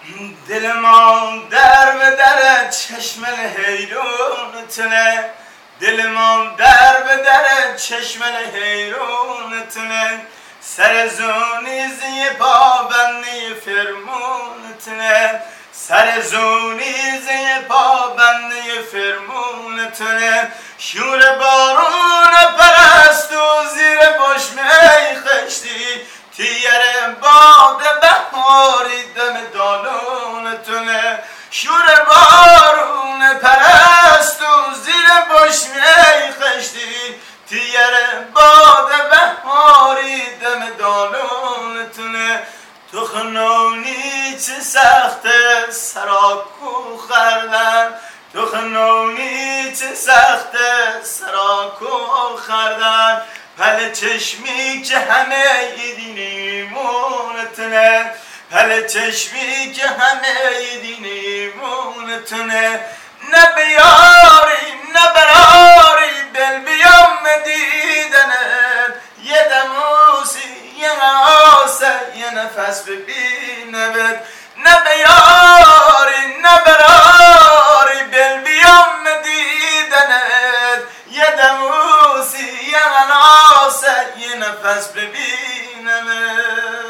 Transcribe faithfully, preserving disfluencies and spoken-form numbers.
دل ما در به در چشم حیرونتونه، دل ما در به در چشم حیرونتونه، سر زونیزی پابندی فرمونتونه، سر زونیزی پابندی فرمونتونه، شور بارون پرستو زیر بشمه خشتی، تیر باد بهاری دم دالونتونه، شور بارون پرستو زیر بشمه خشتی، تیر باد بهاری دم دالونتونه، تو خنونی چه سخته سراکو خردن، تو خنونی چه سخته سراکو خردن، پل چشمی که همه دینیمونتونه، پل چشمی که همه دینیمونتونه، نه بیاری نه براری دل بیام دیدنه، یه دموسی یه ناسه یه نفس ببینمت، نه بیاری نه براری دل بیام دیدنت، یه دموسی یه ناسه یه نفس ببینمت.